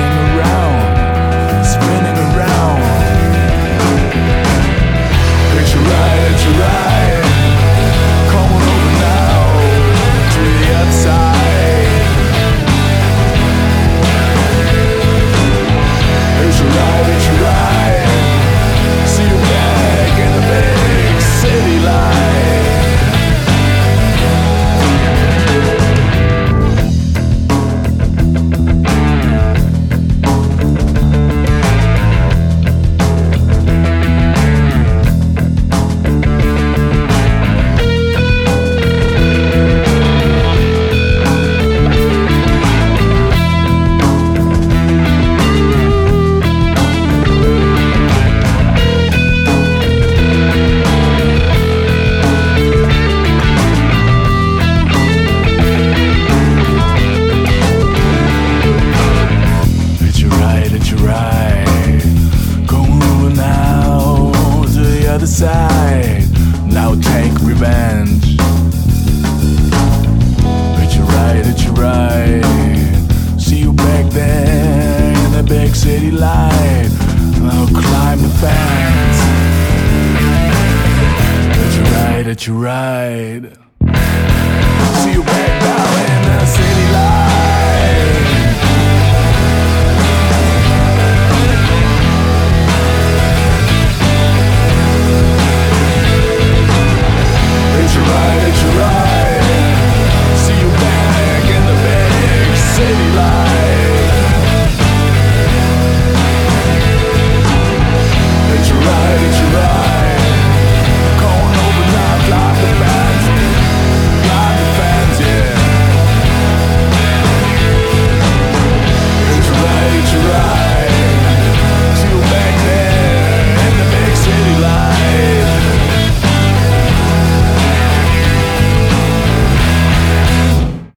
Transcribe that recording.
spinning around. It's your ride, it's your ride. Come on over now to the other side. It's your ride, it's your ride. See you back in the big city light. Side. Now take revenge. It's your right, it's your right. See you back there in the big city light. Now climb the fence. It's your right, it's your right. See you back down in the city light.